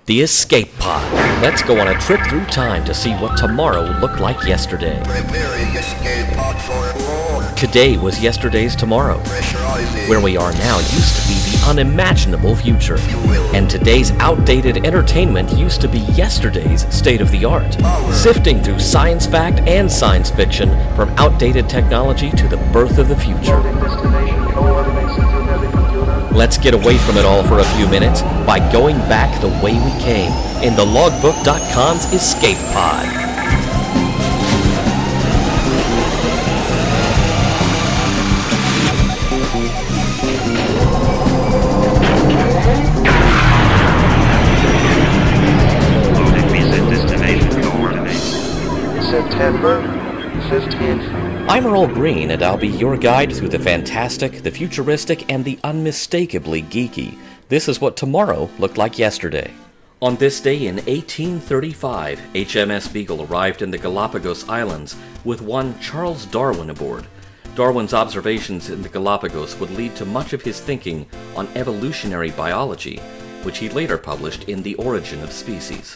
The Escape Pod. Let's go on a trip through time to see what tomorrow looked like yesterday. Preparing escape pod for launch. Today was yesterday's tomorrow. Pressurizing. Where we are now used to be the unimaginable future. And today's outdated entertainment used to be yesterday's state-of-the-art. Sifting through science fact and science fiction, from outdated technology to the birth of the future. Let's get away from it all for a few minutes by going back the way we came in the Logbook.com's Escape Pod. September 15th. I'm Earl Green, and I'll be your guide through the fantastic, the futuristic, and the unmistakably geeky. This is what tomorrow looked like yesterday. On this day in 1835, HMS Beagle arrived in the Galapagos Islands with one Charles Darwin aboard. Darwin's observations in the Galapagos would lead to much of his thinking on evolutionary biology, which he later published in The Origin of Species.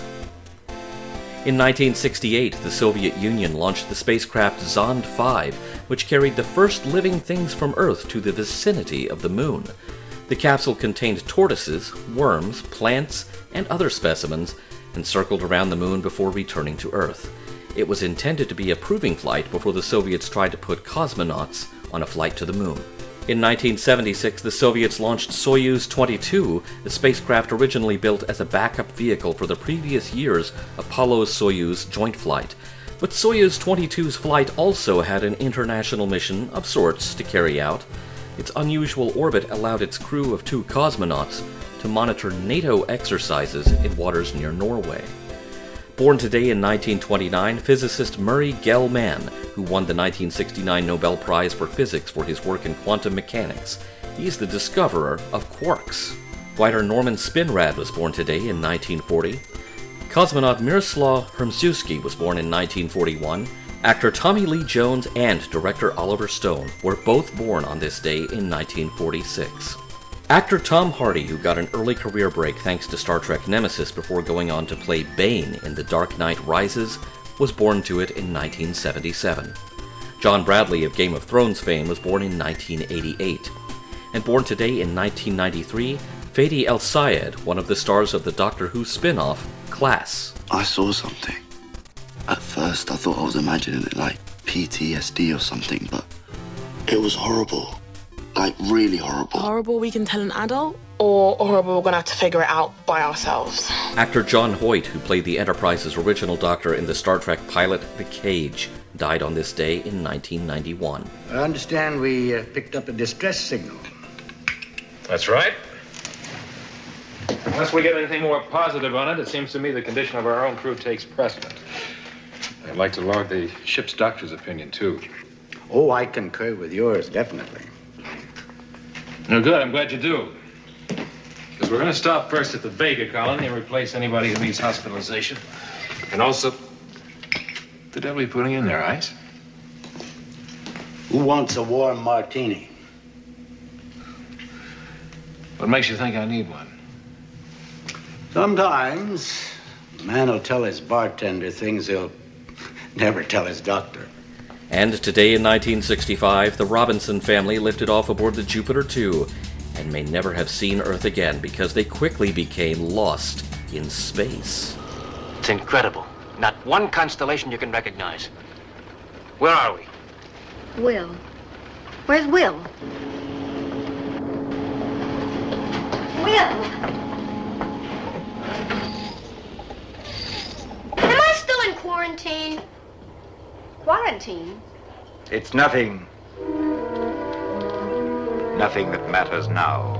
In 1968, the Soviet Union launched the spacecraft Zond 5, which carried the first living things from Earth to the vicinity of the Moon. The capsule contained tortoises, worms, plants, and other specimens, and circled around the Moon before returning to Earth. It was intended to be a proving flight before the Soviets tried to put cosmonauts on a flight to the Moon. In 1976, the Soviets launched Soyuz 22, the spacecraft originally built as a backup vehicle for the previous year's Apollo-Soyuz joint flight. But Soyuz 22's flight also had an international mission of sorts to carry out. Its unusual orbit allowed its crew of 2 cosmonauts to monitor NATO exercises in waters near Norway. Born today in 1929, physicist Murray Gell-Mann, who won the 1969 Nobel Prize for Physics for his work in quantum mechanics. He's the discoverer of quarks. Writer Norman Spinrad was born today in 1940. Cosmonaut Miroslav Hermszewski was born in 1941. Actor Tommy Lee Jones and director Oliver Stone were both born on this day in 1946. Actor Tom Hardy, who got an early career break thanks to Star Trek Nemesis before going on to play Bane in The Dark Knight Rises, was born to it in 1977. John Bradley of Game of Thrones fame was born in 1988. And born today in 1993, Fadi El Sayed, one of the stars of the Doctor Who spin-off, Class. I saw something. At first I thought I was imagining it like PTSD or something, but it was horrible. Like, really horrible. Horrible we can tell an adult? Or horrible we're gonna have to figure it out by ourselves. Actor John Hoyt, who played the Enterprise's original Doctor in the Star Trek pilot The Cage, died on this day in 1991. I understand we picked up a distress signal. That's right. Unless we get anything more positive on it, it seems to me the condition of our own crew takes precedent. I'd like to log the ship's doctor's opinion, too. Oh, I concur with yours, definitely. No, good. I'm glad you do. Because we're going to stop first at the Vega colony and replace anybody who needs hospitalization. And also, the devil are you putting in there, Ice? Who wants a warm martini? What makes you think I need one? Sometimes a man will tell his bartender things he'll never tell his doctor. And today in 1965, the Robinson family lifted off aboard the Jupiter 2 and may never have seen Earth again because they quickly became lost in space. It's incredible. Not one constellation you can recognize. Where are we? Will. Where's Will? Will! Am I still in quarantine? Quarantine? It's nothing that matters now.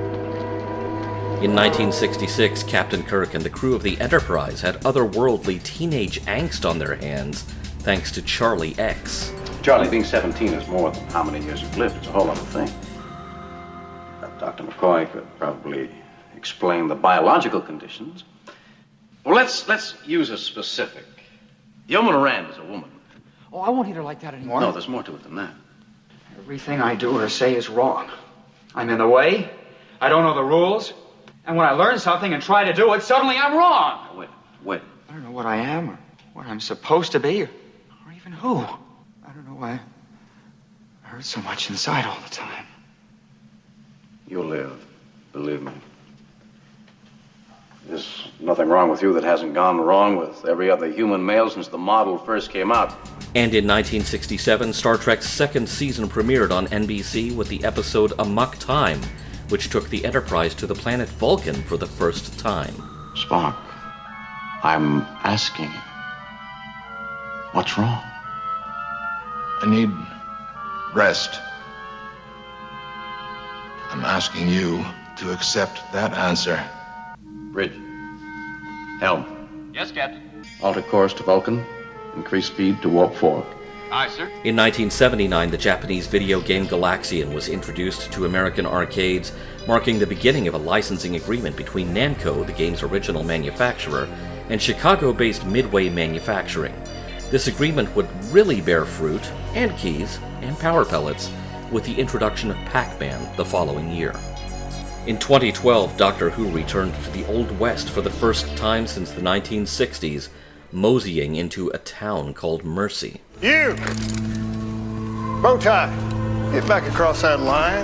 In 1966, Captain Kirk and the crew of the Enterprise had otherworldly teenage angst on their hands thanks to Charlie X. Charlie, being 17 is more than how many years you've lived. It's a whole other thing. Dr. McCoy could probably explain the biological conditions. Well, let's use a specific. Yeoman Rand is a woman. Oh, I won't hit her like that anymore. No, there's more to it than that. Everything I do or say is wrong. I'm in the way. I don't know the rules. And when I learn something and try to do it, suddenly I'm wrong. Wait. I don't know what I am or what I'm supposed to be or even who. I don't know why I hurt so much inside all the time. You'll live. Believe me. There's nothing wrong with you that hasn't gone wrong with every other human male since the model first came out. And in 1967, Star Trek's second season premiered on NBC with the episode Amok Time, which took the Enterprise to the planet Vulcan for the first time. Spock, I'm asking you, what's wrong? I need rest. I'm asking you to accept that answer. Bridge. Helm. Yes, Captain. Alter course to Vulcan. Increase speed to warp 4. Aye, sir. In 1979, the Japanese video game Galaxian was introduced to American arcades, marking the beginning of a licensing agreement between Namco, the game's original manufacturer, and Chicago-based Midway Manufacturing. This agreement would really bear fruit, and keys, and power pellets, with the introduction of Pac-Man the following year. In 2012, Doctor Who returned to the Old West for the first time since the 1960s, moseying into a town called Mercy. You! Bowtie, get back across that line.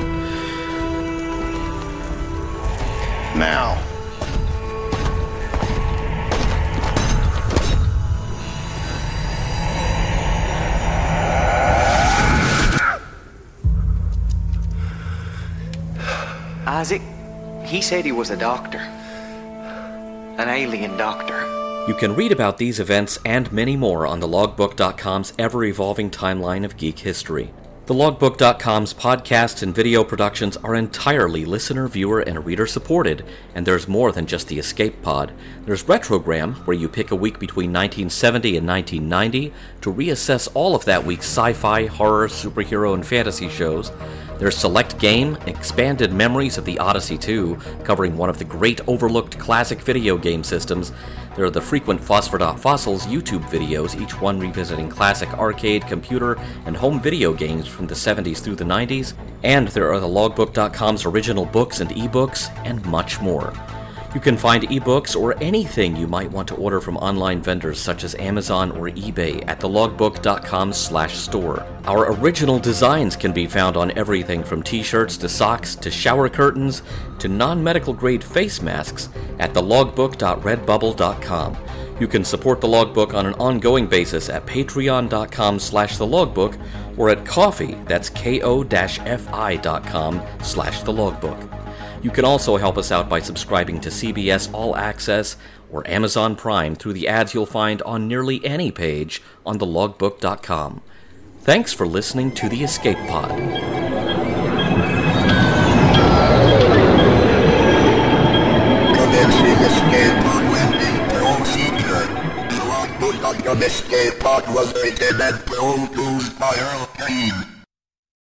Now. Isaac, he said he was a doctor. An alien doctor. You can read about these events and many more on thelogbook.com's ever-evolving timeline of geek history. Thelogbook.com's podcasts and video productions are entirely listener, viewer, and reader-supported, and there's more than just the Escape Pod. There's Retrogram, where you pick a week between 1970 and 1990 to reassess all of that week's sci-fi, horror, superhero, and fantasy shows. There's Select Game, Expanded Memories of the Odyssey 2, covering one of the great overlooked classic video game systems. There are the frequent Phosphor.Fossils YouTube videos, each one revisiting classic arcade, computer, and home video games from the 70s through the 90s. And there are the Logbook.com's original books and ebooks, and much more. You can find ebooks or anything you might want to order from online vendors such as Amazon or eBay at thelogbook.com/store. Our original designs can be found on everything from t-shirts to socks to shower curtains to non-medical grade face masks at thelogbook.redbubble.com. You can support the Logbook on an ongoing basis at patreon.com/thelogbook or at Ko-fi, that's ko-fi.com/thelogbook. You can also help us out by subscribing to CBS All Access or Amazon Prime through the ads you'll find on nearly any page on thelogbook.com. Thanks for listening to The Escape Pod. Commencing Escape Pod landing procedure. The Logbook.com Escape Pod was written and produced by Earl Green.